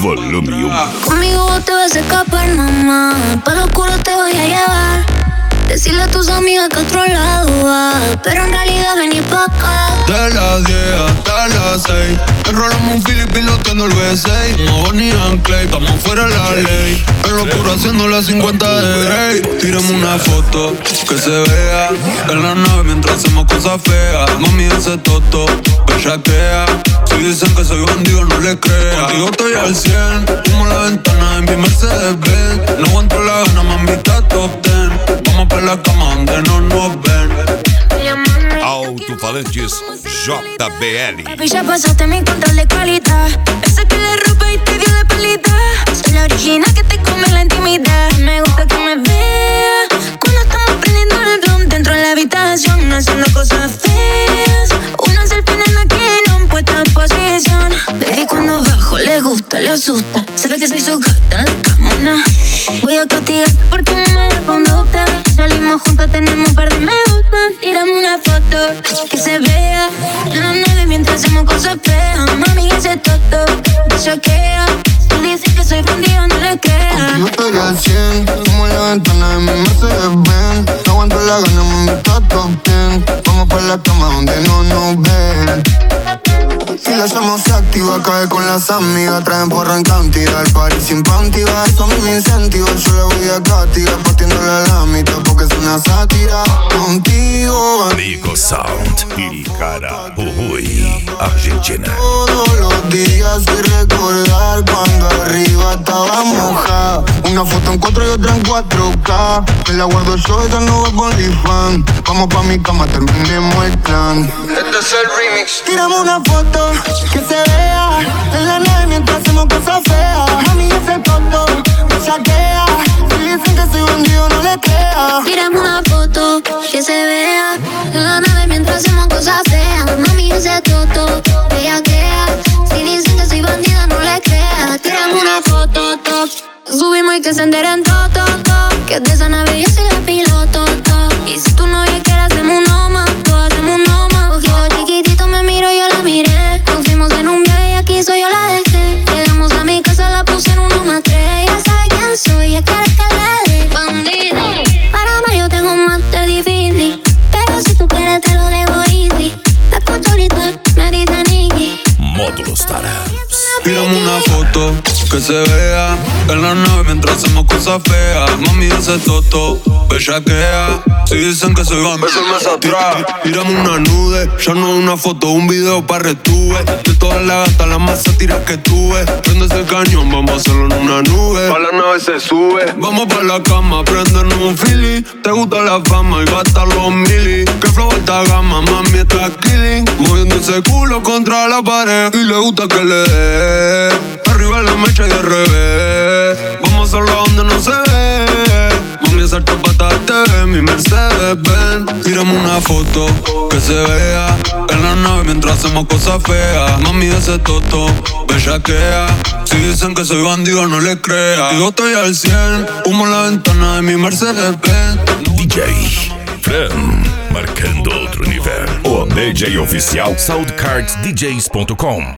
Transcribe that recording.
Volume 1. Conmigo te vas a escapar, mamá. Para lo oscuro te voy a llevar. Decirle a tus amigas que a otro lado va, pero en realidad vení pa' acá. De las 10 hasta las 6 enrolamos un Philip piloteando el V6. No Bonnie and Clyde, estamos fuera de la ley. En lo oscuro haciendo las 50 de Grey. Tiramos una foto que se vea en la nave mientras hacemos cosas feas. Mami, ese toto, bellaquea. Si dicen que soy bandido, no le creas. Contigo estoy al 100, como la ventana de mi Mercedes-Benz. No aguanto la gana, mami, está top 10. Vamos pa' la cama donde no nos ven. Alto-falantes JBL. Papi, ya pasaste mi control de calidad. Esa que la ropa y te dio de pelita. Soy la original que te come la intimidad. Me gusta que me vea cuando estamos prendiendo el blunt dentro de la habitación, haciendo cosas feas. Una selfie en la que no puesta en posición. Baby, cuando bajo le gusta, le asusta. Sabe que soy su gata de camona. Voy a castigar porque me mala conducta. Salimos juntos, tenemos un par de me gusta. Tirame una foto que se vea en la nave mientras hacemos cosas feas. Mami, ese toto me choquea. Si dicen que soy bandido, no le creas. Contigo estoy al 100, como la ventana de mi Mercedes-Benz. No aguanto la gana, mami, está top 10. Vamos pa' la cama donde no nos ven. Si la llamo se activa, cae con las amigas. Traen porra en cantidad, el party sin panty. Eso a mí me incentiva, yo le voy a castigar. Partiéndole la mitad porque es una sátira. Contigo Nico Sound y Cara Uy, Argentina. todos los días y recordar cuando arriba estaba mojada. Una foto en 4 y otra en 4K. Me la guardo yo, esta no es OnlyFans. Vamos pa' mi cama, terminemos el plan. Este es el remix. Tiramos una foto que se vea en la nave mientras hacemos cosas feas. Mami, ese toto me saquea. Si dicen que soy bandido, no le creas. Tirame una foto que se vea en la nave mientras hacemos cosas feas. Mami, ese toto bellaquea. Si dicen que soy bandida, no le creas. Tirame una foto, top. Subimos y que se enteren todo. Que de esa nave yo soy la piloto, top. Y si tú no quieres, hacemos un noma. Hacemos un noma. Cogido chiquitito, me miro, yo la miré. Nos fuimos en un viaje y aquí soy yo la dejé. Llegamos a mi casa, la puse en un 1-3. Ya sabe quién soy, es que de bandido. Para más yo tengo más de difícil. Pero si tú quieres te lo dejo easy. La controlita me dice Nicky. Módulos Startups. Tiramos una foto que se vea en la nave mientras hacemos cosas feas. Mami, ese toto bellaquea. Si dicen que soy bandido, eso me atrás. Tiramos una nude, ya no una foto, un video pa' retuve. De todas las gatas, la más sátira que tuve. Prende ese cañón, vamos a hacerlo en una nube. Pa' la nave se sube. Vamos pa' la cama, prendernos un Philly. Te gusta la fama y gastar los mili. Que flow esta gama, mami, está killing. Moviendo ese culo contra la pared. Y le gusta que le dé arriba la mecha y al revés. Vamos a hacerlo donde no se ve. Mami, esa chapata te ve mi Mercedes-Benz. Tiramos una foto que se vea en la nave mientras hacemos cosas feas. Mami, ese toto bellaquea. Si dicen que soy bandido, no le creas. Yo estoy al 100, humo en la ventana de mi Mercedes-Benz. DJ Fran, marcando outro nível. O DJ oficial SoundCardsDJs.com.